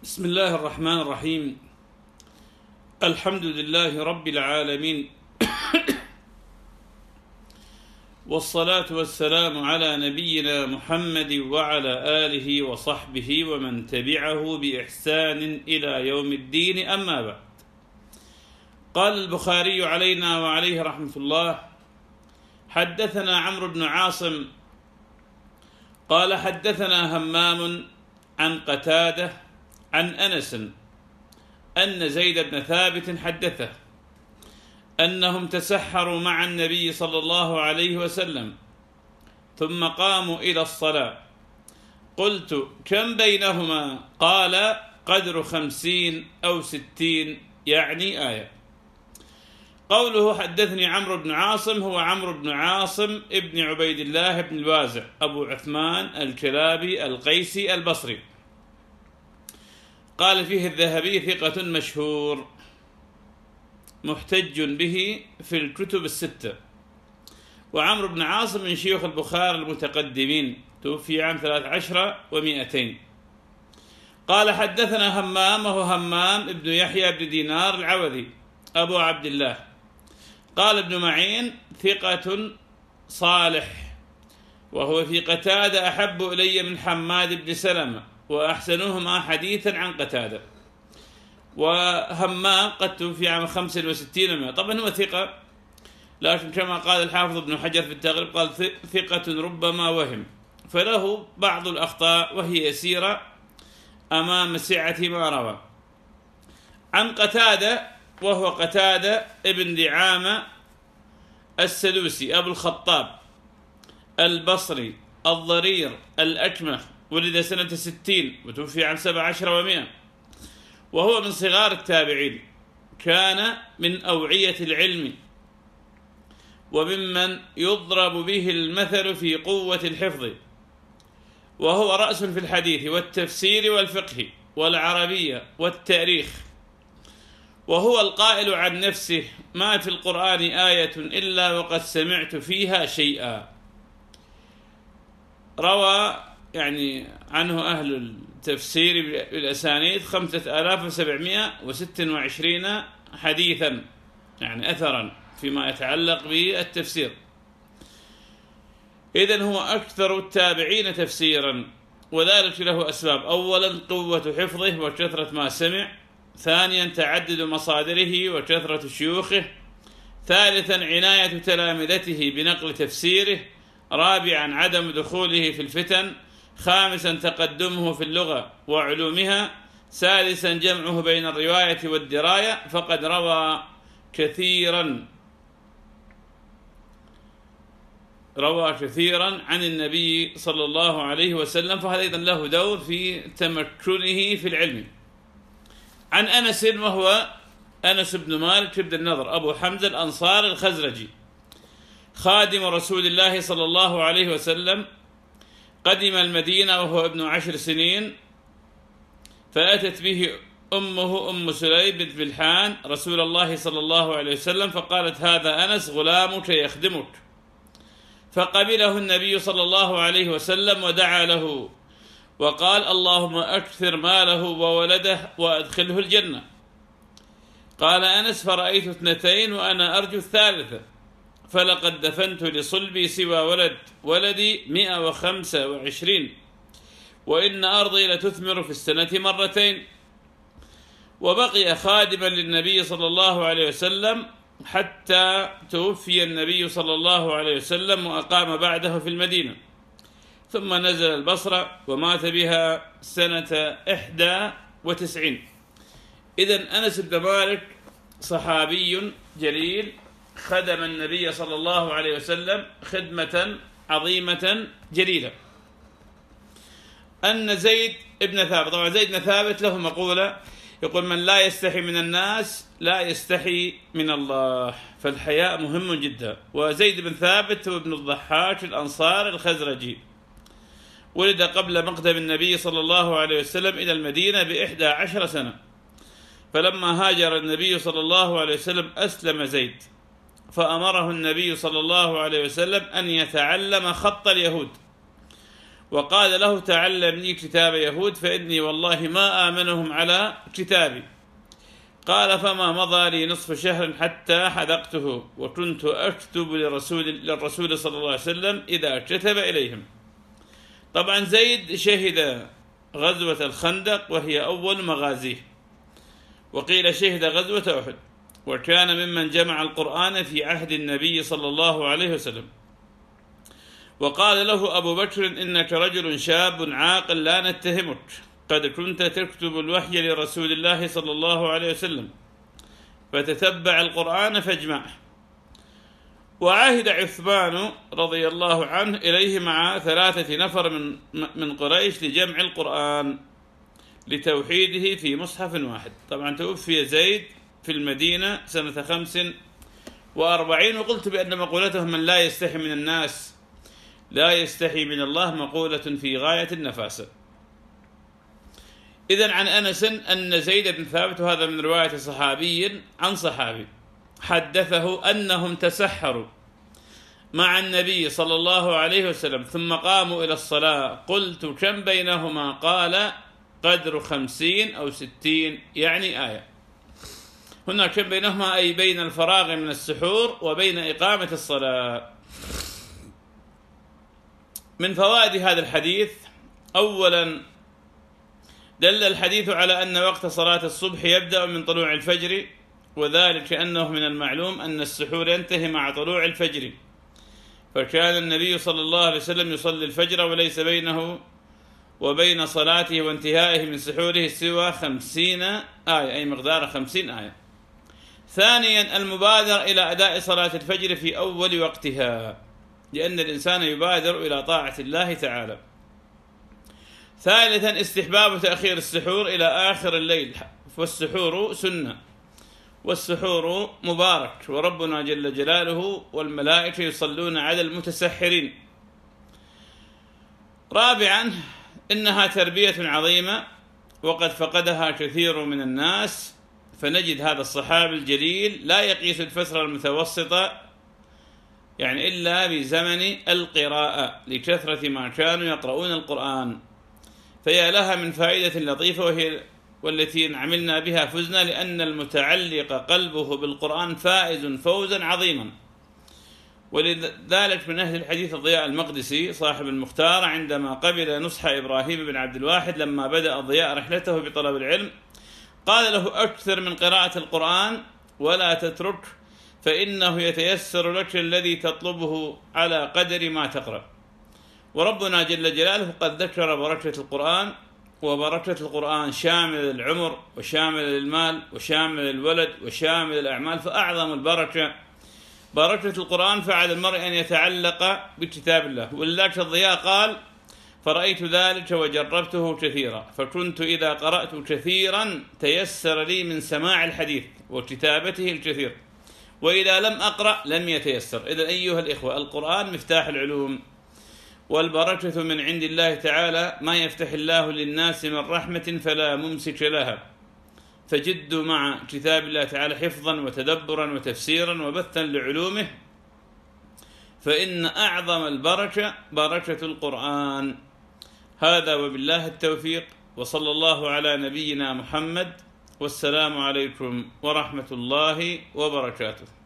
بسم الله الرحمن الرحيم. الحمد لله رب العالمين، والصلاة والسلام على نبينا محمد وعلى آله وصحبه ومن تبعه بإحسان إلى يوم الدين، أما بعد. قال البخاري علينا وعليه رحمة الله: حدثنا عمرو بن عاصم قال حدثنا همام عن قتادة عن أنس أن زيد بن ثابت حدثه أنهم تسحروا مع النبي صلى الله عليه وسلم ثم قاموا إلى الصلاة. قلت: كم بينهما؟ قال: قدر 50 أو 60، يعني آية. قوله حدثني عمرو بن عاصم هو عمرو بن عاصم ابن عبيد الله بن الوازع أبو عثمان الكلابي القيسي البصري. قال فيه الذهبي: ثقة مشهور محتج به في الكتب الستة. وعمرو بن عاصم من شيوخ البخاري المتقدمين، توفي عام 13 و200. قال حدثنا همام وهو همام ابن يحيى بن دينار العوذي أبو عبد الله. قال ابن معين: ثقة صالح، وهو في قتادة أحب إلي من حماد بن سلمة، وأحسنهما حديثا عن قتادة. وهمام قد توفي عام 65 و100. طبعا هو ثقة، لكن كما قال الحافظ ابن حجر في التغريب قال: ثقة ربما وهم، فله بعض الأخطاء وهي يسيرة أمام سعة ما روى. عن قتادة وهو قتادة ابن دعامة السدوسي أبو الخطاب البصري الضرير الأكمه، ولد سنة 60 وتوفي عن 17 و100، وهو من صغار التابعين. كان من أوعية العلم وممن يضرب به المثل في قوة الحفظ، وهو رأس في الحديث والتفسير والفقه والعربية والتاريخ. وهو القائل عن نفسه: ما في القرآن آية إلا وقد سمعت فيها شيئا. روى عنه أهل التفسير بالأسانيد 5726 حديثا، أثرا فيما يتعلق بالتفسير. إذن هو أكثر التابعين تفسيرا، وذلك له أسباب: أولا قوة حفظه وكثرة ما سمع، ثانيا تعدد مصادره وكثرة شيوخه، ثالثا عناية تلامذته بنقل تفسيره، رابعا عدم دخوله في الفتن، خامسا تقدمه في اللغة وعلومها، سادسا جمعه بين الرواية والدراية، فقد روى كثيرا عن النبي صلى الله عليه وسلم، فهذا أيضا له دور في تمكنه في العلم. عن أنس وهو أنس بن مالك بن النضر أبو حمزة الأنصار الخزرجي خادم رسول الله صلى الله عليه وسلم، قدم المدينة وهو ابن 10 سنين، فأتت به أمه أم سليم بنت ملحان رسول الله صلى الله عليه وسلم، فقالت: هذا أنس غلامك يخدمك. فقبله النبي صلى الله عليه وسلم ودعا له وقال: اللهم أكثر ماله وولده وأدخله الجنة. قال أنس: فرأيت 2 وأنا أرجو الثالثة، فلقد دفنت لصلبي سوى ولدي 125، وإن أرضي لتثمر في السنة 2 مرتين. وبقي خادما للنبي صلى الله عليه وسلم حتى توفي النبي صلى الله عليه وسلم، وأقام بعده في المدينة، ثم نزل البصرة ومات بها سنة 91. إذن أنس بن مالك صحابي جليل خدم النبي صلى الله عليه وسلم خدمة عظيمة جليلة. أن زيد بن ثابت، طبعا زيد بن ثابت له مقولة يقول: من لا يستحي من الناس لا يستحي من الله، فالحياء مهم جدا. وزيد بن ثابت هو ابن الضحاك الأنصار الخزرجي، ولد قبل مقدم النبي صلى الله عليه وسلم إلى المدينة ب11 سنة، فلما هاجر النبي صلى الله عليه وسلم أسلم زيد، فأمره النبي صلى الله عليه وسلم أن يتعلم خط اليهود، وقال له تعلمني كتاب يهود فإني والله ما آمنهم على كتابي. قال فما مضى لي نصف شهر حتى حذقته وكنت أكتب للرسول صلى الله عليه وسلم إذا كتب إليهم. طبعا زيد شهد غزوة الخندق وهي أول مغازيه، وقيل شهد غزوة أحد، وكان ممن جمع القرآن في عهد النبي صلى الله عليه وسلم. وقال له أبو بكر إنك رجل شاب عاقل لا نتهمك، قد كنت تكتب الوحي لرسول الله صلى الله عليه وسلم، فتتبع القرآن فاجمعه. وعهد عثمان رضي الله عنه إليه مع 3 نفر من قريش لجمع القرآن لتوحيده في مصحف واحد. طبعا توفي زيد في المدينة سنة 45، وقلت بأن مقولته من لا يستحي من الناس لا يستحي من الله مقولة في غاية النفاسة. إذن عن أنس أن زيد بن ثابت، وهذا من رواية صحابي عن صحابي، حدثه أنهم تسحروا مع النبي صلى الله عليه وسلم ثم قاموا إلى الصلاة، قلت كم بينهما؟ قال قدر 50 أو 60 يعني آية. هنا كم بينهما أي بين الفراغ من السحور وبين إقامة الصلاة. من فوائد هذا الحديث: أولا دل الحديث على أن وقت صلاة الصبح يبدأ من طلوع الفجر، وذلك أنه من المعلوم أن السحور ينتهي مع طلوع الفجر، فكان النبي صلى الله عليه وسلم يصلي الفجر وليس بينه وبين صلاته وانتهائه من سحوره سوى 50 آية، أي مقدار 50 آية. ثانيا المبادرة إلى أداء صلاة الفجر في أول وقتها، لأن الإنسان يبادر إلى طاعة الله تعالى. ثالثا استحباب تأخير السحور إلى آخر الليل، والسحور سنة والسحور مبارك، وربنا جل جلاله والملائكة يصلون على المتسحرين. رابعا إنها تربية عظيمة وقد فقدها كثير من الناس، فنجد هذا الصحابي الجليل لا يقيس الفترة المتوسطة يعني إلا بزمن القراءة لكثرة ما كانوا يقرؤون القرآن، فيا لها من فائدة لطيفة وهي والتي عملنا بها فزنا، لأن المتعلق قلبه بالقرآن فائز فوزا عظيما. ولذلك من أهل الحديث الضياء المقدسي صاحب المختار عندما قبل نصح إبراهيم بن عبد الواحد لما بدأ الضياء رحلته بطلب العلم، قال له أكثر من قراءة القرآن ولا تترك، فإنه يتيسر لك الذي تطلبه على قدر ما تقرأ. وربنا جل جلاله قد ذكر بركة القرآن، وبركة القرآن شامل العمر وشامل المال وشامل الولد وشامل الأعمال، فأعظم البركة بركة القرآن، فعلى المرء أن يتعلق بكتاب الله. ولذلك الضياء قال فرأيت ذلك وجربته كثيرا، فكنت إذا قرأت كثيرا تيسر لي من سماع الحديث وكتابته الكثير، وإذا لم أقرأ لم يتيسر. إذن أيها الإخوة القرآن مفتاح العلوم، والبركة من عند الله تعالى، ما يفتح الله للناس من رحمة فلا ممسك لها، فجدوا مع كتاب الله تعالى حفظا وتدبرا وتفسيرا وبثا لعلومه، فإن أعظم البركة بركة القرآن. هذا وبالله التوفيق، وصلى الله على نبينا محمد، والسلام عليكم ورحمة الله وبركاته.